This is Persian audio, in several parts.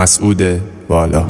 مسعود والا.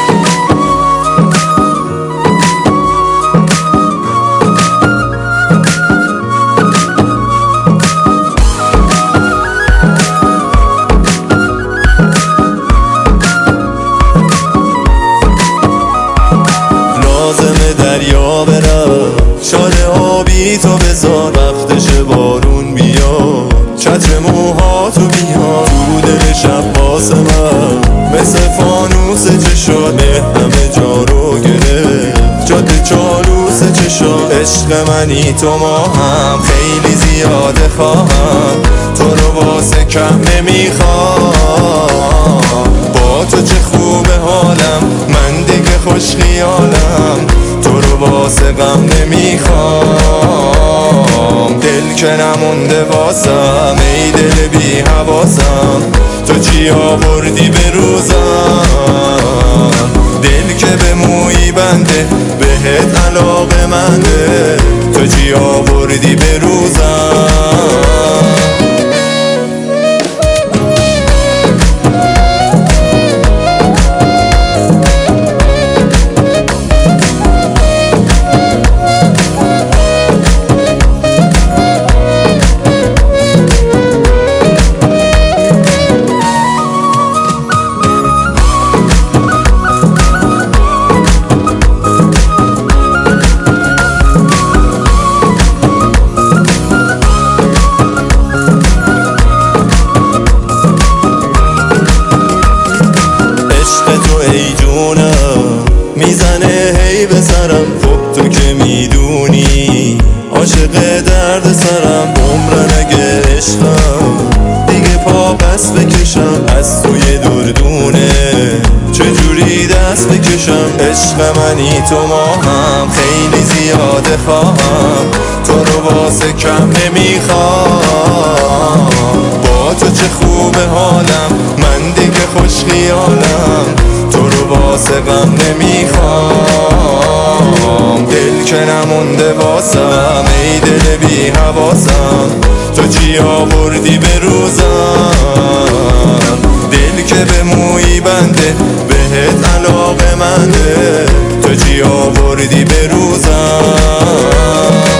لازمه دریا برم، شال آبی تو بذار، وقتش بارون بیاد، چتر موهاتو بیار، تو دل شب واسه من مثل فانوس چشات، همه جا رو گرفت جاده چالوس چشات. عشق منی تو ما هم خیلی زیاده خواهم، تو رو واسه کم نمیخوام. با تو چه خوبه حالم، من دیگه خوش خیالم، تو رو واسه غم نمیخوام. دل که نمونده واسم، ای دل بی حواسم، تو چی آوردی به روزم. دل که به مویی بنده، بهت علاقه منده، تو چی آوردی به روزم. ای جونم میزنه هی به سرم، خب تو که میدونی عاشق درد سرم. عمرن اگه عشقم دیگه پا پس بکشم، از توی دردونه چجوری دست بکشم. عشق منی تو ما هم خیلی زیاده خواهم، تو رو واسه کم نمیخوام. با تو چه خوبه حالم، من دیگه خوش خیالم، تو رو واسه غم نمیخوام. دل که نمونده واسم، ای دل بی حواسم، تو چی آوردی به روزم. دل که به مویی بنده، بهت علاقه منده، تو چی آوردی به روزم.